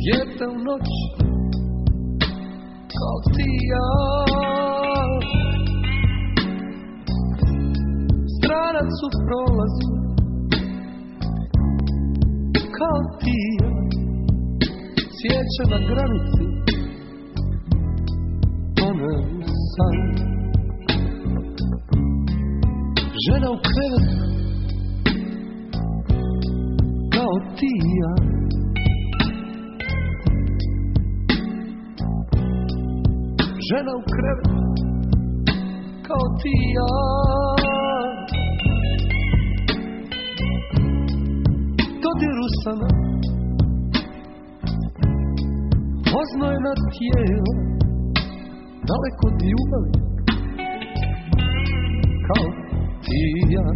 Dijete u noć kao ti i ja, stranac u prolazu kao ti i ja, sjeća na granici tone u san. Žena u krevetu kao ti i ja, žena u krevetu kao ti i ja, dodir usana, oznojna tijela, daleko od ljubavi kao ti i ja.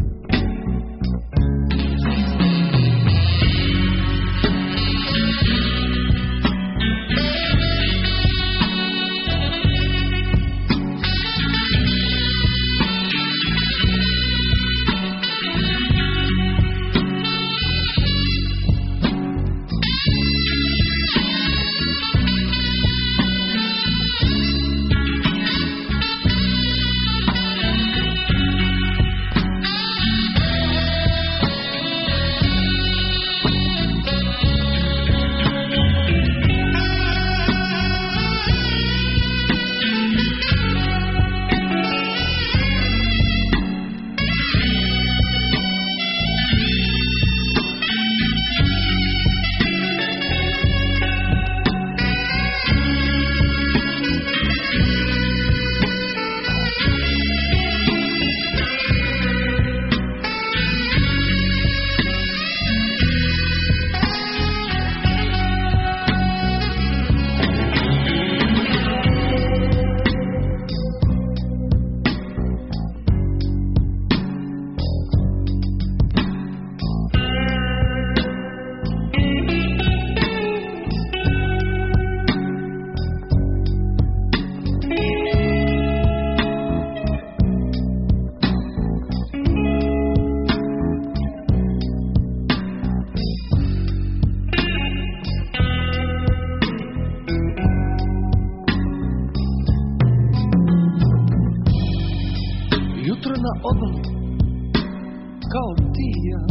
Jutro na obali kao ti i ja,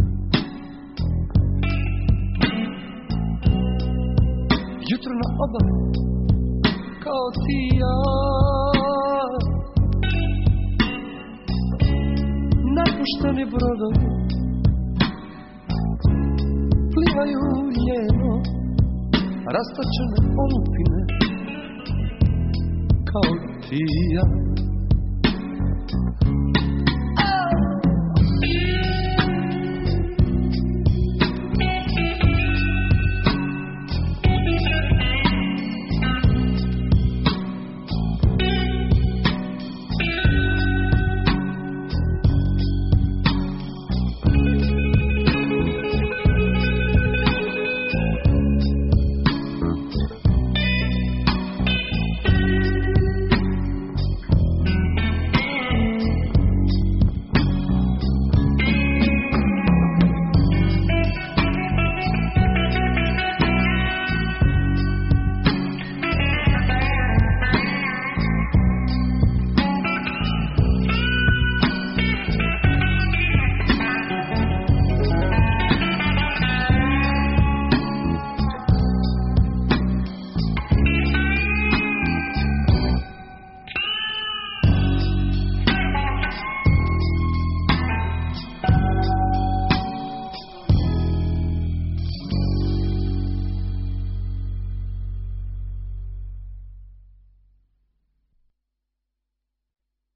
jutro na obali kao ti i ja, napušteni brodovi plivaju ljeno, rastočene olupine kao ti i ja.